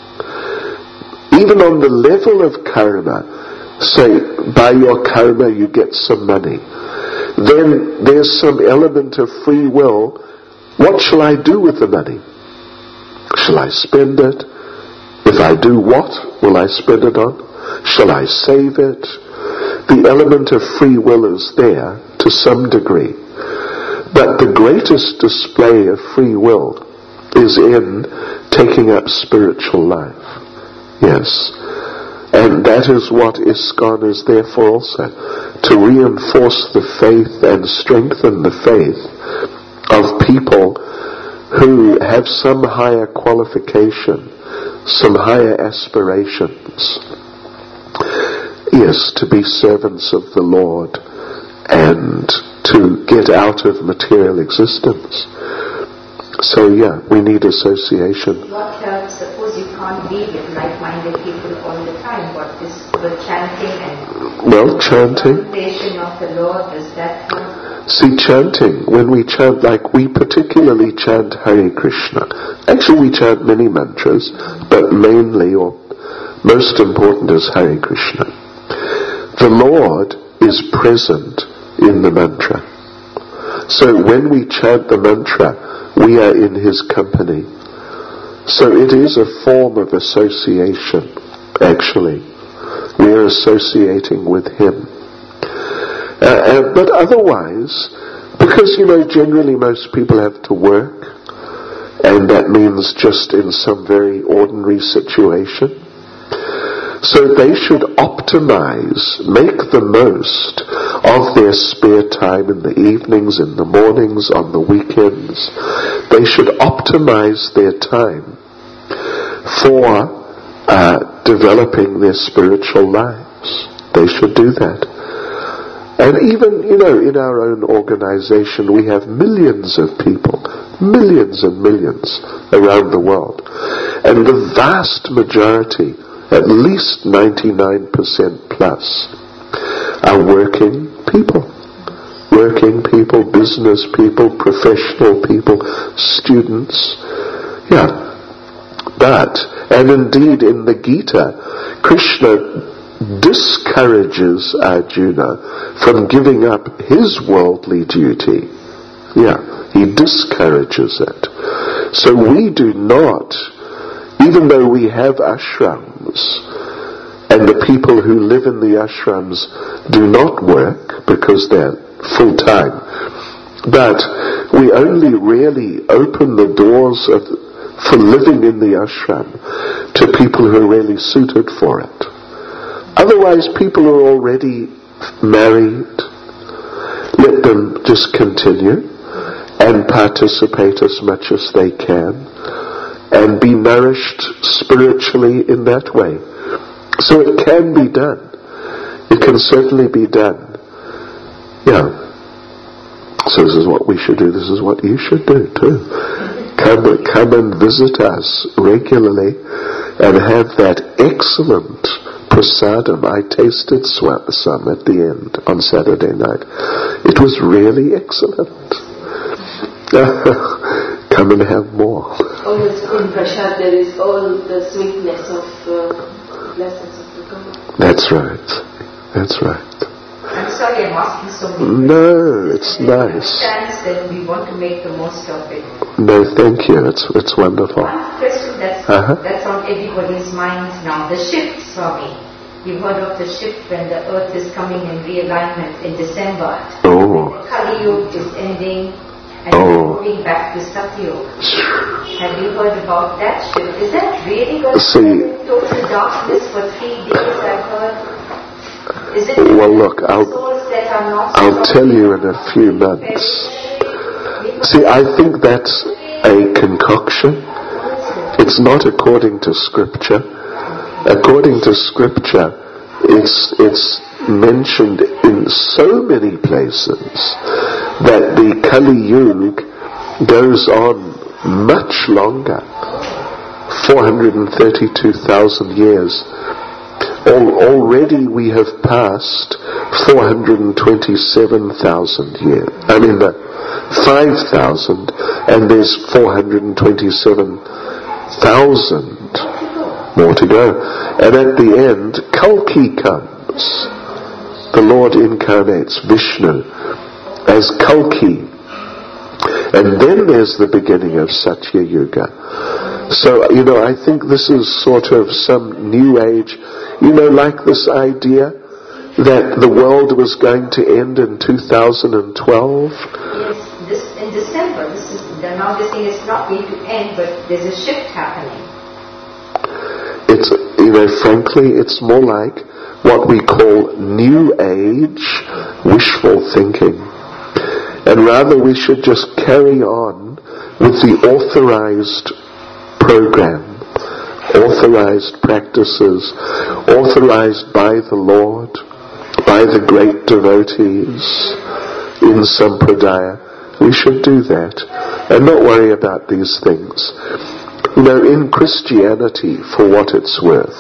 Even on the level of karma, say by your karma you get some money, then there's some element of free will. What shall I do with the money? Shall I spend it? If I do, what will I spend it on? Shall I save it? The element of free will is there to some degree. But the greatest display of free will is in taking up spiritual life. Yes. And that is what ISKCON is there for also. To reinforce the faith and strengthen the faith of people who have some higher qualification, some higher aspirations. Yes, to be servants of the Lord and to get out of material existence. So yeah, we need association.
What helps? Suppose you can't be with like-minded people all the time. What is the chanting and
Well, chanting.
contemplation of the Lord? Does that help?
See, chanting, when we chant, like we particularly chant Hare Krishna. Actually, we chant many mantras, but mainly, or most important, is Hare Krishna. The Lord is present in the mantra. So when we chant the mantra, we are in His company. So it is a form of association, actually. We are associating with Him. Uh, uh, but otherwise, because, you know, generally most people have to work, and that means just in some very ordinary situation, so they should optimize, make the most of their spare time in the evenings, in the mornings, on the weekends. They should optimize their time for uh, developing their spiritual lives. They should do that. And even, you know, in our own organization, we have millions of people, millions and millions around the world. And the vast majority, at least ninety-nine percent plus, are working people. Working people, business people, professional people, students. Yeah. But, and indeed in the Gita, Krishna discourages Arjuna from giving up his worldly duty. Yeah, he discourages it. So we do not, even though we have ashrams, and the people who live in the ashrams do not work because they're full-time, but we only really open the doors of, for living in the ashram to people who are really suited for it. Otherwise, people are already married. Let the them just continue and participate as much as they can and be nourished spiritually in that way. So it can be done. It can certainly be done. Yeah. So this is what we should do. This is what you should do too. Come, come and visit us regularly and have that excellent prasadam. I tasted some at the end on Saturday night. It was really excellent. Come and have more.
Always in prasad there is all the sweetness of uh, blessings of the God.
That's right. That's right.
I'm sorry I'm asking so many
No, it's nice.
Stands that we want to make the most of it.
No, thank you. It's it's wonderful.
One question that's,
Uh-huh.
that's on everybody's minds now. The shift, Swami. You've heard of the shift when the earth is coming in realignment in December.
Oh.
The Kali Yuga is ending and
Oh.
we're moving back to Satyuga. Have you heard about that shift? Is that really going to
See-
be in total darkness for three days, I've heard? Is it
Well, look, I'll-
souls that are not
I'll tell you in a few months. See, I think that's a concoction. It's not according to Scripture. According to Scripture, it's it's mentioned in so many places that the Kali Yuga goes on much longer, four hundred thirty-two thousand years. Al- already we have passed four hundred twenty-seven thousand years. I mean, the five thousand, and there's four hundred twenty-seven thousand more to go. And at the end, Kalki comes. The Lord incarnates Vishnu as Kalki. And then there's the beginning of Satya Yuga. So, you know, I think this is sort of some new age, you know, like this idea that the world was going to end in two thousand twelve.
Yes, this in December. This is they're now they're saying it's not going to end, but there's a shift happening.
It's, you know, frankly, it's more like what we call new age wishful thinking. And rather we should just carry on with the authorized program, authorized practices, authorized by the Lord, by the great devotees in Sampradaya. We should do that and not worry about these things. You know, in Christianity, for what it's worth,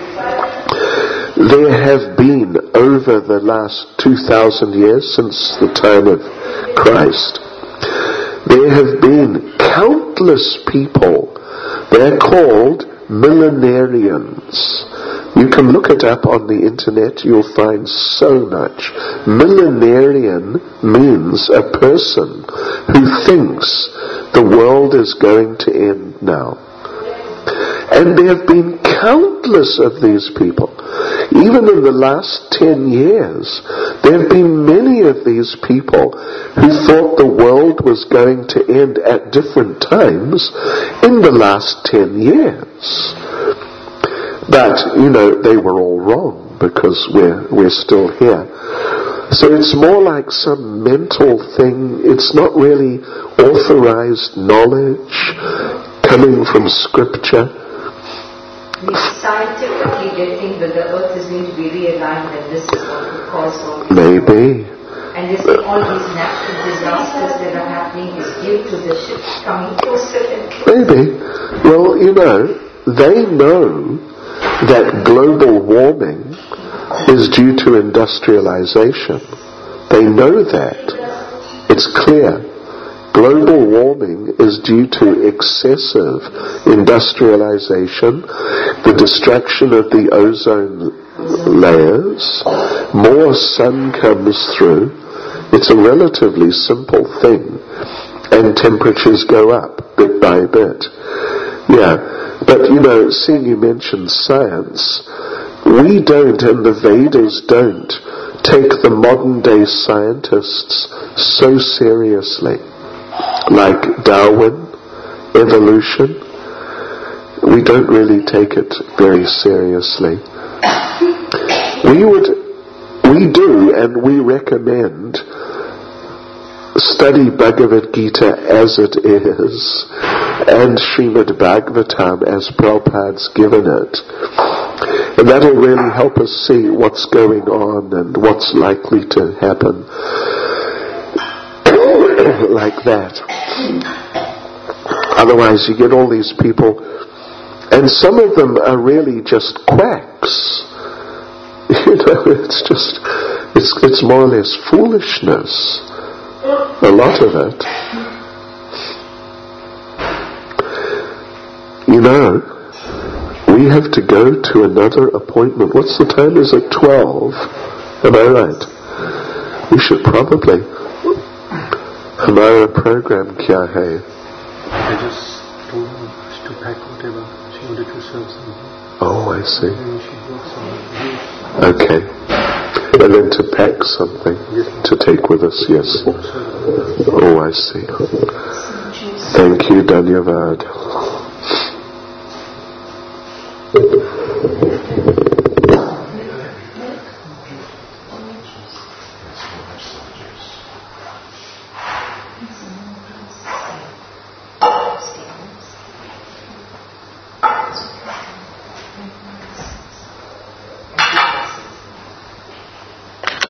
there have been, over the last two thousand years, since the time of Christ, there have been countless people. They're called millenarians. You can look it up on the internet, you'll find so much. Millenarian means a person who thinks the world is going to end now. And there have been countless of these people. Even in the last ten years, there have been many of these people who thought the world was going to end at different times in the last ten years. But, you know, they were all wrong because we're, we're still here. So it's more like some mental thing. It's not really authorized knowledge coming from Scripture.
Scientifically, they think that the earth is going to be realigned and this is what will cause all these.
Maybe.
And they say all these natural disasters that are happening is due to the ships coming closer and closer.
Maybe. Well, you know, they know that global warming is due to industrialization. They know that. It's clear. Global warming is due to excessive industrialization, the destruction of the ozone layers, more sun comes through. It's a relatively simple thing, and temperatures go up bit by bit. Yeah, but you know, seeing you mentioned science, we don't, and the Vedas don't, take the modern day scientists so seriously. Like Darwin, evolution, we don't really take it very seriously. We would, we do, and we recommend study Bhagavad Gita as it is, and Srimad Bhagavatam as Prabhupada's given it. And that'll really help us see what's going on and what's likely to happen. Like that. Otherwise you get all these people, and some of them are really just quacks. You know, it's just, it's, it's more or less foolishness. A lot of it. You know, we have to go to another appointment. What's the time? Is it twelve? Am I right? We should probably. Hamara program kya hai?
I just told her to pack whatever. She wanted to serve something.
Oh, I see.
And she works on it.
Okay. And then to pack something to take with us, yes. Oh, I see. Thank you, Dhanyavad.